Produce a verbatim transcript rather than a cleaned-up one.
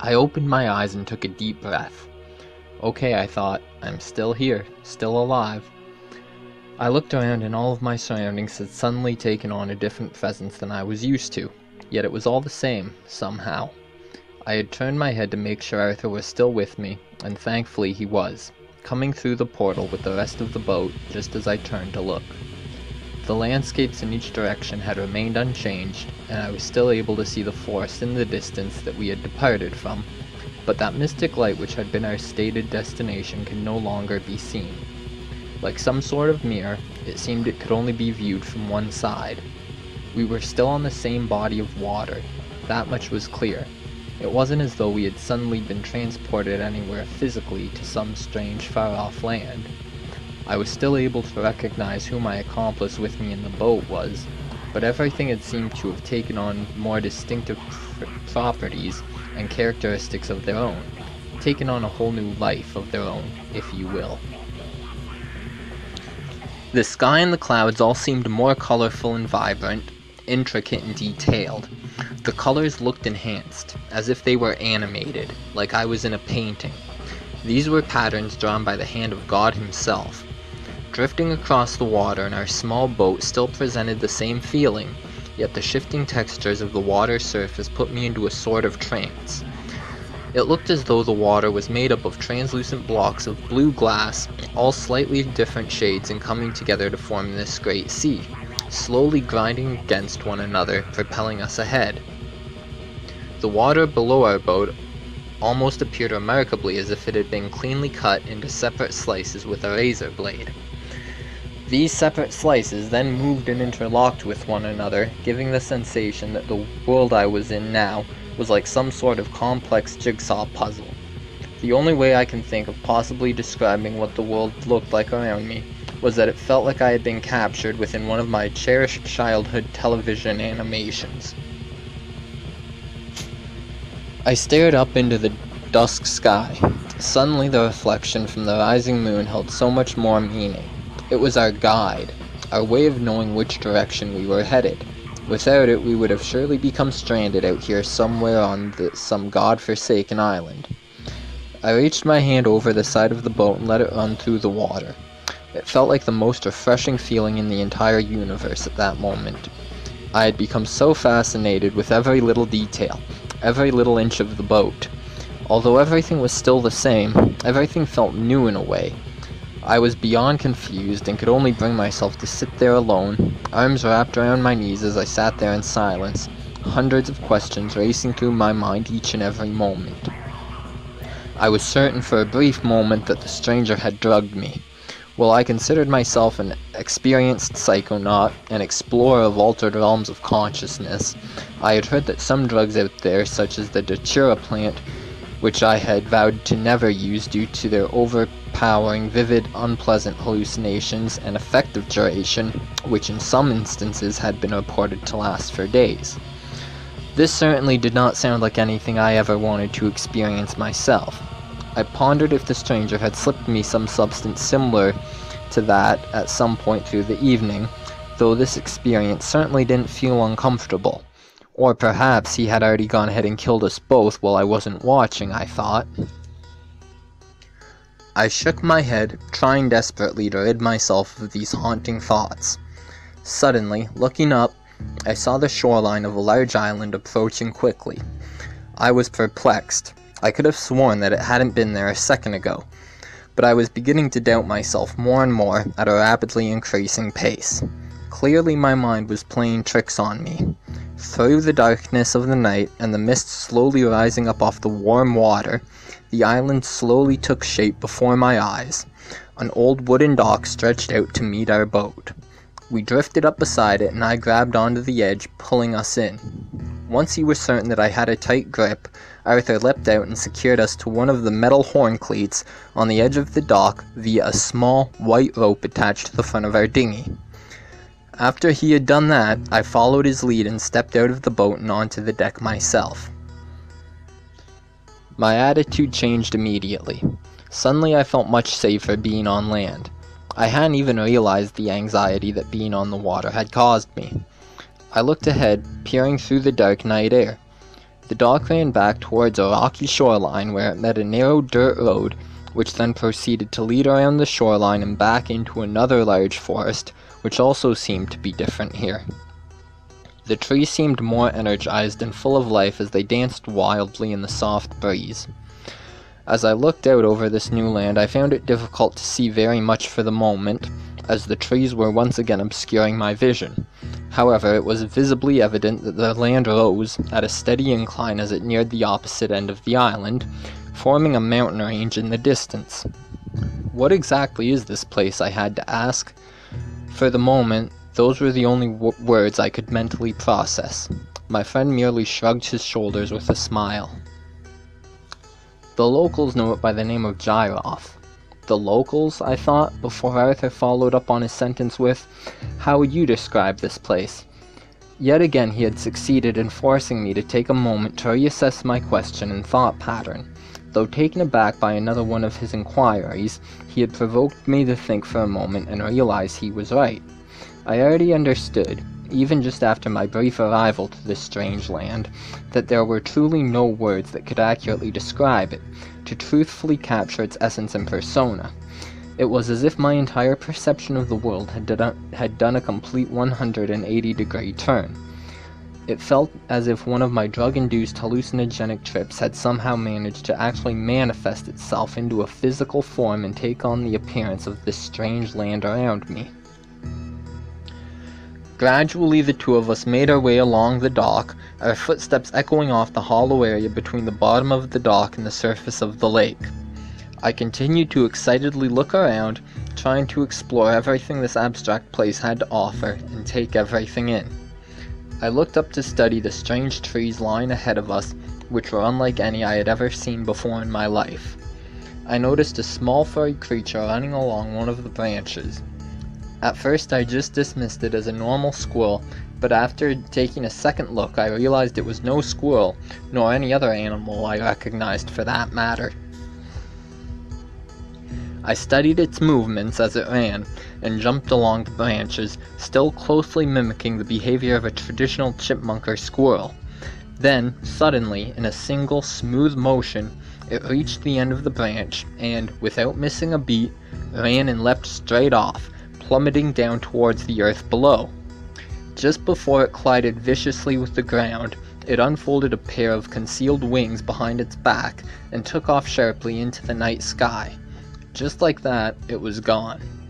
I opened my eyes and took a deep breath. Okay, I thought, I'm still here, still alive. I looked around and all of my surroundings had suddenly taken on a different presence than I was used to, yet it was all the same, somehow. I had turned my head to make sure Arthur was still with me, and thankfully he was, coming through the portal with the rest of the boat just as I turned to look. The landscapes in each direction had remained unchanged, and I was still able to see the forest in the distance that we had departed from, but that mystic light which had been our stated destination could no longer be seen. Like some sort of mirror, it seemed it could only be viewed from one side. We were still on the same body of water, that much was clear. It wasn't as though we had suddenly been transported anywhere physically to some strange far-off land. I was still able to recognize who my accomplice with me in the boat was, but everything had seemed to have taken on more distinctive pr properties and characteristics of their own, taken on a whole new life of their own, if you will. The sky and the clouds all seemed more colorful and vibrant, intricate and detailed. The colors looked enhanced, as if they were animated, like I was in a painting. These were patterns drawn by the hand of God himself. Drifting across the water in our small boat still presented the same feeling, yet the shifting textures of the water's surface put me into a sort of trance. It looked as though the water was made up of translucent blocks of blue glass, all slightly different shades and coming together to form this great sea, slowly grinding against one another, propelling us ahead. The water below our boat almost appeared remarkably as if it had been cleanly cut into separate slices with a razor blade. These separate slices then moved and interlocked with one another, giving the sensation that the world I was in now was like some sort of complex jigsaw puzzle. The only way I can think of possibly describing what the world looked like around me was that it felt like I had been captured within one of my cherished childhood television animations. I stared up into the dusk sky. Suddenly the reflection from the rising moon held so much more meaning. It was our guide, our way of knowing which direction we were headed. Without it, we would have surely become stranded out here somewhere on the, some god-forsaken island. I reached my hand over the side of the boat and let it run through the water. It felt like the most refreshing feeling in the entire universe at that moment. I had become so fascinated with every little detail, every little inch of the boat. Although everything was still the same, everything felt new in a way. I was beyond confused and could only bring myself to sit there alone, arms wrapped around my knees as I sat there in silence, hundreds of questions racing through my mind each and every moment. I was certain for a brief moment that the stranger had drugged me. While I considered myself an experienced psychonaut, an explorer of altered realms of consciousness, I had heard that some drugs out there, such as the Datura plant, which I had vowed to never use due to their overpowering, vivid, unpleasant hallucinations and effective duration, which in some instances had been reported to last for days. This certainly did not sound like anything I ever wanted to experience myself. I pondered if the stranger had slipped me some substance similar to that at some point through the evening, though this experience certainly didn't feel uncomfortable. Or perhaps he had already gone ahead and killed us both while I wasn't watching, I thought. I shook my head, trying desperately to rid myself of these haunting thoughts. Suddenly, looking up, I saw the shoreline of a large island approaching quickly. I was perplexed. I could have sworn that it hadn't been there a second ago, but I was beginning to doubt myself more and more at a rapidly increasing pace. Clearly my mind was playing tricks on me. Through the darkness of the night and the mist slowly rising up off the warm water, the island slowly took shape before my eyes. An old wooden dock stretched out to meet our boat. We drifted up beside it and I grabbed onto the edge, pulling us in. Once he was certain that I had a tight grip, Arthur leapt out and secured us to one of the metal horn cleats on the edge of the dock via a small, white rope attached to the front of our dinghy. After he had done that, I followed his lead and stepped out of the boat and onto the deck myself. My attitude changed immediately. Suddenly I felt much safer being on land. I hadn't even realized the anxiety that being on the water had caused me. I looked ahead, peering through the dark night air. The dock ran back towards a rocky shoreline where it met a narrow dirt road, which then proceeded to lead around the shoreline and back into another large forest, which also seemed to be different here. The trees seemed more energized and full of life as they danced wildly in the soft breeze. As I looked out over this new land, I found it difficult to see very much for the moment, as the trees were once again obscuring my vision. However, it was visibly evident that the land rose at a steady incline as it neared the opposite end of the island, forming a mountain range in the distance. What exactly is this place, I had to ask? For the moment, those were the only w- words I could mentally process. My friend merely shrugged his shoulders with a smile. The locals know it by the name of Gyroth. The locals, I thought, before Arthur followed up on his sentence with, "How would you describe this place?" Yet again he had succeeded in forcing me to take a moment to reassess my question and thought pattern. Though taken aback by another one of his inquiries, he had provoked me to think for a moment and realize he was right. I already understood, even just after my brief arrival to this strange land, that there were truly no words that could accurately describe it, to truthfully capture its essence and persona. It was as if my entire perception of the world had done, had done a complete one hundred eighty degree turn. It felt as if one of my drug-induced hallucinogenic trips had somehow managed to actually manifest itself into a physical form and take on the appearance of this strange land around me. Gradually the two of us made our way along the dock, our footsteps echoing off the hollow area between the bottom of the dock and the surface of the lake. I continued to excitedly look around, trying to explore everything this abstract place had to offer and take everything in. I looked up to study the strange trees lying ahead of us, which were unlike any I had ever seen before in my life. I noticed a small furry creature running along one of the branches. At first I just dismissed it as a normal squirrel, but after taking a second look I realized it was no squirrel, nor any other animal I recognized for that matter. I studied its movements as it ran, and jumped along the branches, still closely mimicking the behavior of a traditional chipmunk or squirrel. Then, suddenly, in a single smooth motion, it reached the end of the branch, and, without missing a beat, ran and leapt straight off, plummeting down towards the earth below. Just before it collided viciously with the ground, it unfolded a pair of concealed wings behind its back and took off sharply into the night sky. Just like that, it was gone.